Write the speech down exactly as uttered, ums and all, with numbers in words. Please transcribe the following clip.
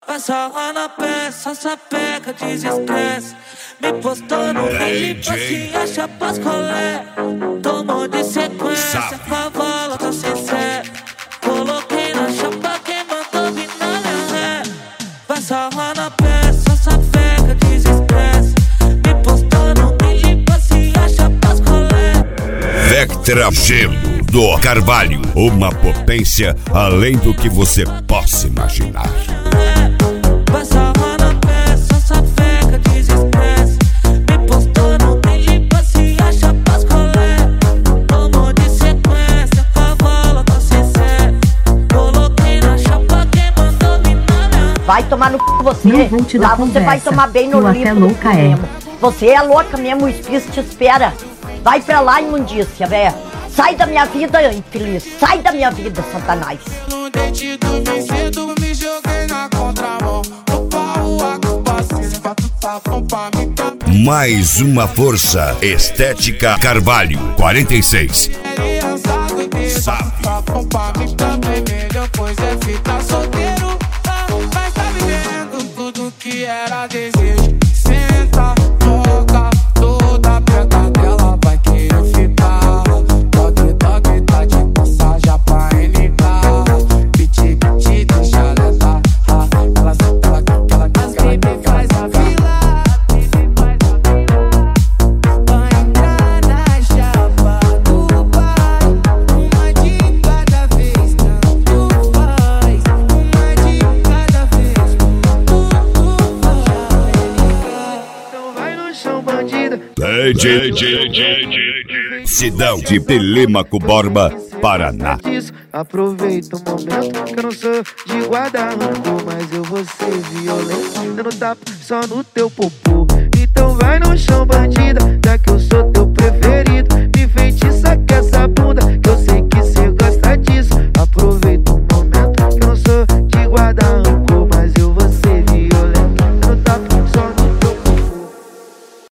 Passa lá na peça, sapeca, desestresse. Me postando, me limpa, se acha pascolé. Tomou de sequência, cavala, tá sincero. Coloquei na chapa, quem mandou vir na minha ré. Passa lá na peça, sapeca, desestresse. Me postando, me limpa, se acha pascolé. Vectra Gelo do Carvalho, uma potência além do que você possa imaginar. Passa lá na peça, sapeca, desestresse. Me postando, me limpa, se acha pascolé. Tomou de sequência, cavala, tá sincero. Coloquei na chapa, quem mandou vir na minha. Vai tomar no c... você. Lá você vai tomar bem no livro louca é. mesmo. Você é louca mesmo, o espírito te espera. Vai pra lá, imundícia, véia. Sai da minha vida, infeliz. Sai da minha vida, Satanás. No dente do vencido, me joguei na contramão. O pau, a culpa, se tá bom pra mim também. Mais uma força. Estética Carvalho, quarenta e seis. Sabe, tá bom pra mim também. Melhor coisa é ficar solteiro. Mas tá vivendo tudo que era desejo. Senta, toca, toda preta dela vai querer ficar. Toque, toque, tá de passagem pra N K. Piti, piti, deixa ela dar. Ela senta, ela quer, ela quer. As baby faz a vila. Vai entrar na chapa do pai. Uma de cada vez, tanto faz. Uma de cada vez, tanto faz. Então vai no chão, bandida. D J Sidão de Telêmaco Borba, Paraná. Aproveita o momento que eu não sou de guardar rancor, mas eu vou ser violento, dando tapa só no teu popô. Então vai